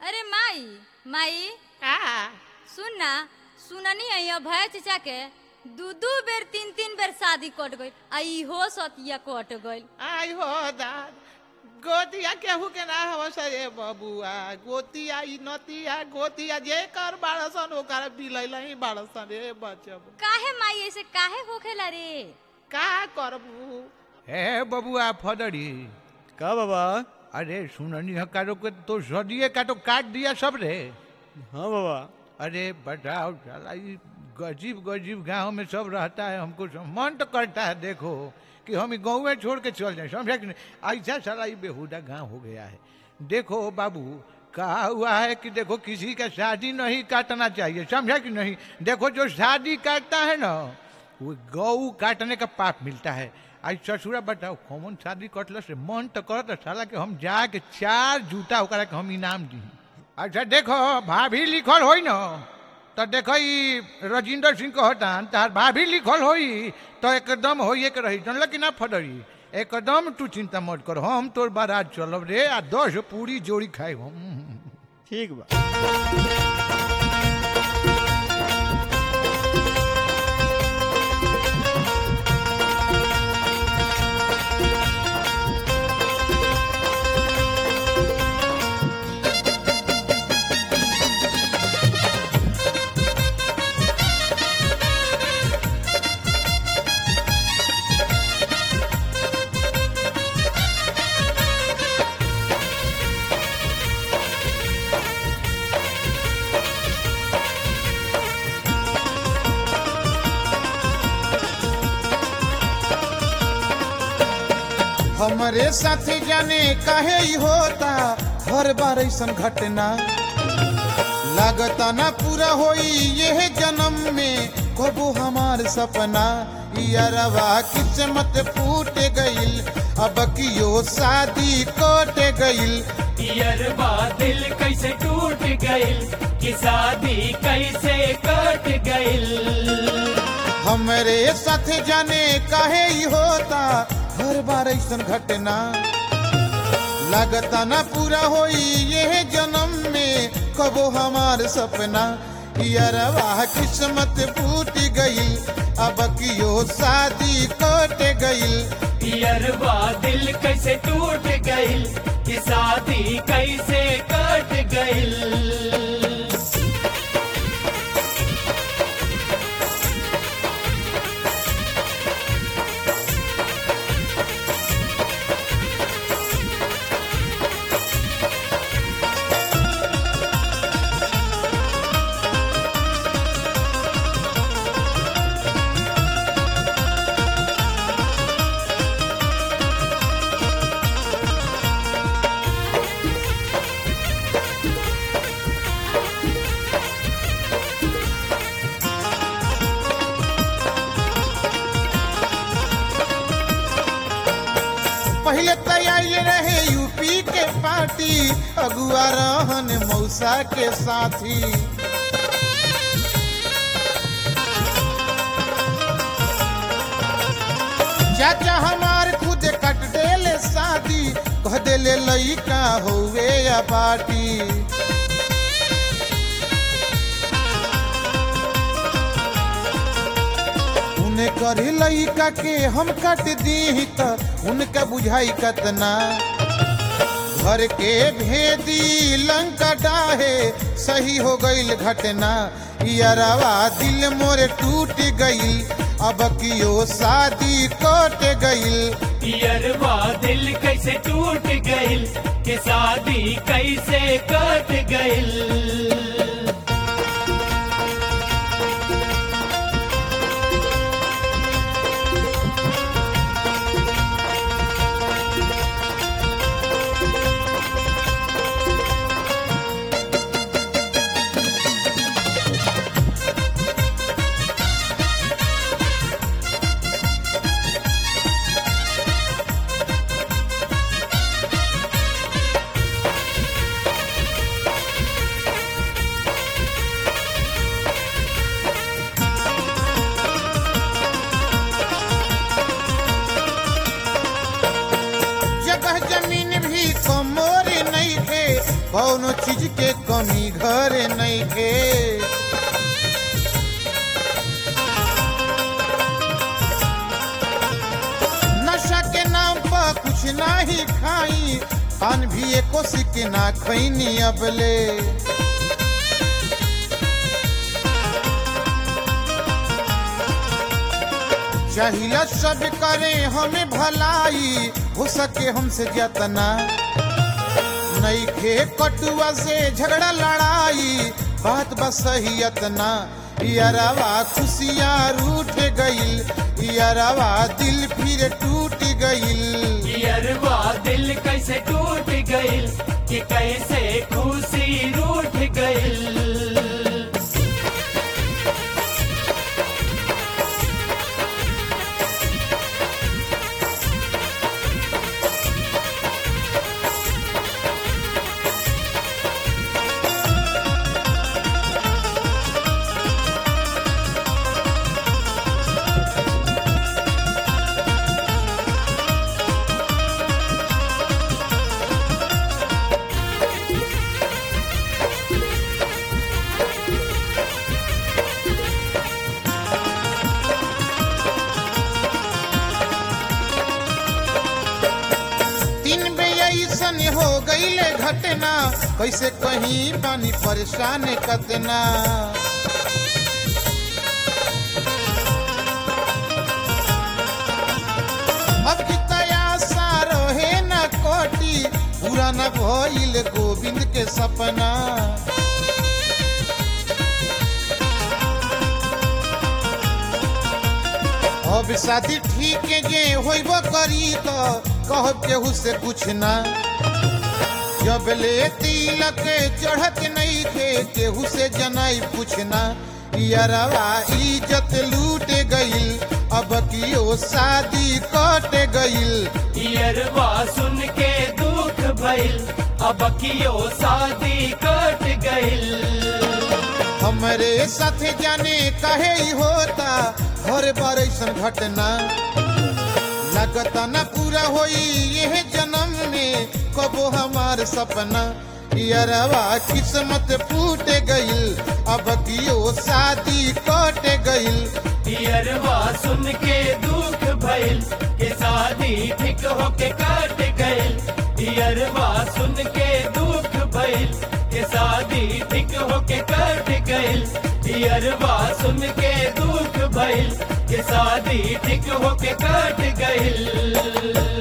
अरे माई माई का सुन ना सुननी है भैया चचा के दू दू बेर तीन तीन बेर शादी कट गई आ इहो सतिया कट गई। आई हो दाद गोतिया केहू के ना हो सरे बबुआ गोतिया ई नतिया गोतिया जे कर बाड़सन ओकर बिलैल ही बाड़सन रे बचब काहे माई ऐसे काहे होखेला रे? का करबू हे बबुआ फदड़ी। का बाबा? अरे सुननी हकारो के तो सदिए का तो काट दिया सब रे। हाँ बाबा। अरे बताओ साला ये गजीब गजीब गांव में सब रहता है, हमको मन तो करता है देखो कि हम गाँव में छोड़ के चल जाए, समझा कि नहीं? ऐसा साला ये बेहुदा गांव हो गया है। देखो बाबू कहा हुआ है कि देखो किसी का शादी नहीं काटना चाहिए, समझा कि नहीं? देखो जो शादी काटता है ना वो गौ काटने का पाप मिलता है। आज ससुरा बताओ कौन शादी कटल से मन तो करता साला कि हम जाके 4 जूता ओकरा के हम इनाम दी। अच्छा देखो भाभी लिखल होई न तो देखो ई राजेंद्र सिंह कहतान तार भाभी लिखल होई तो एकदम होइए के रही, जानल कि ना फदरी? एकदम तू चिंता मत कर, हम तोर बारात चलब रे आ 10 पूरी जोड़ी खाए हम। ठीक बा। हमरे साथ जाने काहे ही होता हर बार ऐसन घटना, लागता ना पूरा होई यह जन्म में कबो हमार सपना। यारवा किस्मत फूट गईल अब कियो शादी कट गईल। यारवा दिल कैसे टूट गईल कि शादी कैसे कट गईल। हमरे साथ जाने काहे ही होता हर बार ऐसन घटना, लागता ना पूरा होई यह जन्म में कबो हमार सपना। यारवा किस्मत फूट गई अब कियो शादी कट गई। यारवा दिल कैसे टूट गईल कि शादी कैसे कट गईल। पहले तैयारी रहे यूपी के पार्टी, अगुआ रहन मौसा के साथी। चाचा हमार खुद कट देले शादी, कह देले लइका होवे या पार्टी। उन्हें करी लइका के हम कट दी त उनका बुझाई कतना। घर के भेदी लंका डाहे सही हो गईल घटना। यारवा दिल मोरे टूट गईल अब कियो शादी कट गईल। यारवा दिल कैसे टूट गईल कि शादी कैसे कट गईल। कौनो चीज के कमी घरे नहीं के। नशा के नाम पर कुछ नहीं खाई, पान भी एको सिक्के ना खैनी अबले। चाहिला सब करे हमें भलाई, हो सके हमसे जतना नहीं खे कटुआ से झगड़ा लड़ाई, बात बस सही अतना। यारवा खुशियाँ रूठ गईल, यारवा दिल फिर टूट गईल। यारवा दिल कैसे टूट गईल कि कैसे खुशी रूठ गईल। हो गईले घटना, कैसे कहीं पानी परेशान कतना। अब की तयासा रहे न कोटी, पूरा न भइल गोविंद के सपना। अब शादी ठीक जे होइबो करी तो कहब केहू से कुछ ना। जब ले तिलक चढ़त नहीं थे, केहू से जनाई पूछना। यारवा इज्जत लूट गईल, अब कियो शादी कट गईल। यारवा सुन के दुख भइल, अब कियो शादी कट गईल। हमरे साथ जाने कहे ही होता हर बार ऐसन घटना। लगता न पूरा होई यह जन्म में कबो हमार सपना। यारवा किस्मत फूट गईल, अब कियो शादी कट गईल। यारवा सुन के दुख भइल कि शादी ठीक होके कट गईल। यारवा सुन के दुख भइल कि शादी ठीक होके कट गईल। यारवा सुन के दुख भइल कि शादी ठीक होके कट गईल।